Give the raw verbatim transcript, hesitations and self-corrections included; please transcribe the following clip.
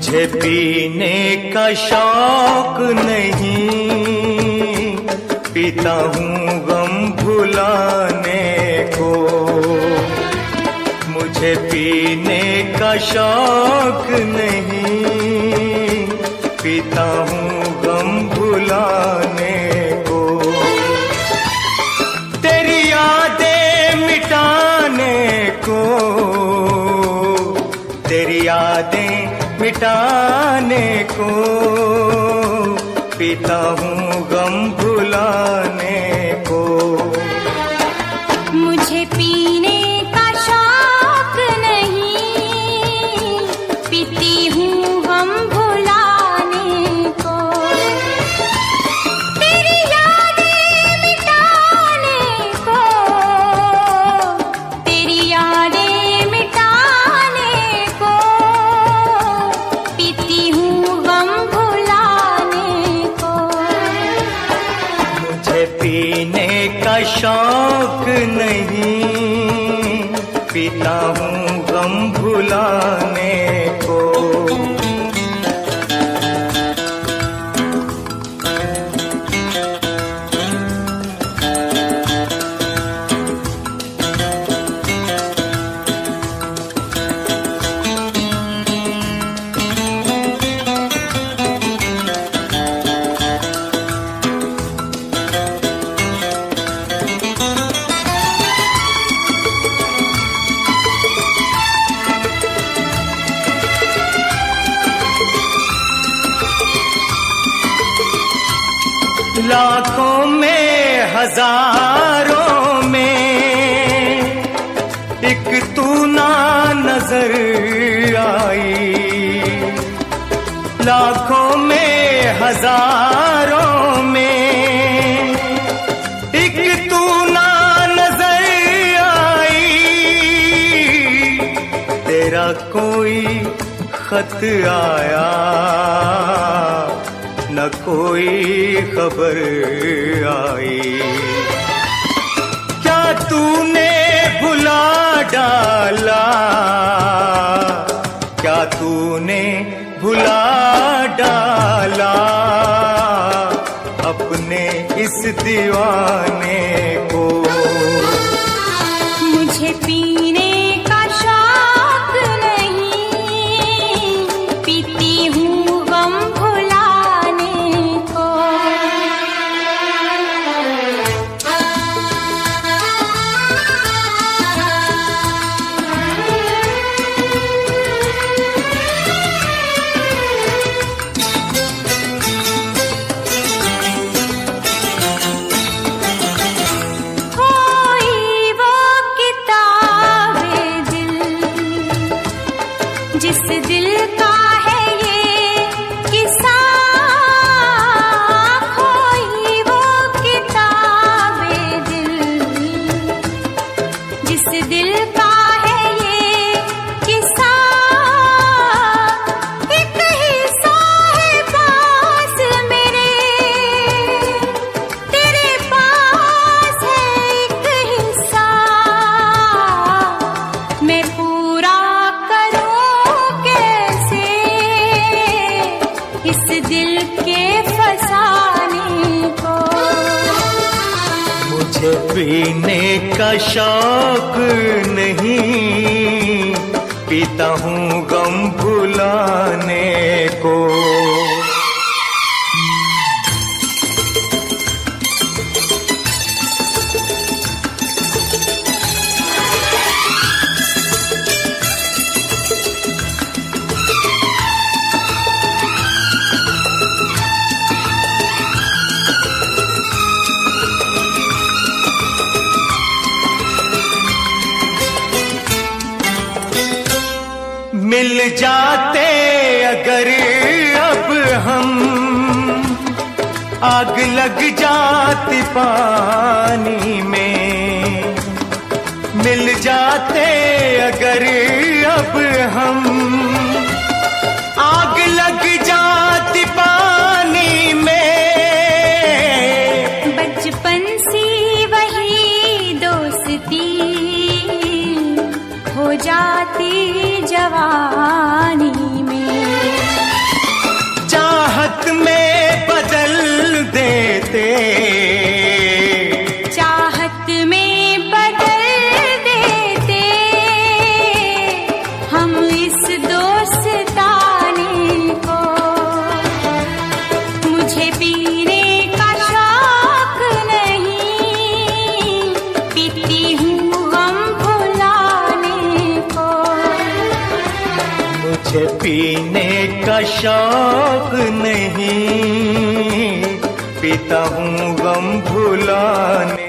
मुझे पीने का शौक नहीं, पीता हूँ गम भुलाने को। मुझे पीने का शौक नहीं, पीता हूँ गम भुलाने को। तेरी यादें मिटाने को, तेरी यादें मिटाने को, पीता हूँ गम भुलाने को। मुझे पीने का शौक नहीं, पीती हूँ गम भुलाने को। तेरी यादें मिटाने को, तेरी यादें मिटाने को, पीती हूँ गम भुलाने को। मुझे पीने का शौक नहीं, पीता हूँ गम भुलाने को। लाखों में हजारों में एक तू ना नजर आई। लाखों में हजारों में एक तू ना नजर आई। तेरा कोई खत आया न कोई खबर आई। क्या तूने भुला डाला, क्या तूने भुला डाला अपने इस दीवाने को। मुझे पीने का शौक नहीं, पीती हूँ गम भुलाने को। जिस दिल का है ये किस्सा, खोई वो किताबे दिल। जिस दिल का है ये किस्सा, एक हिस्सा है पास मेरे, तेरे पास है एक हिस्सा। मैं पूरा इस दिल के फसाने को। मुझे पीने का शौक नहीं, पीता हूँ गम भुलाने को। मिल जाते अगर अब हम, आग लग जाती पानी में। मिल जाते अगर अब हम, आग लग जाती पानी में। बचपन सी वही दोस्ती हो जाती जवानी में। मुझे पीने का शौक नहीं, पीता हूँ गम भुलाने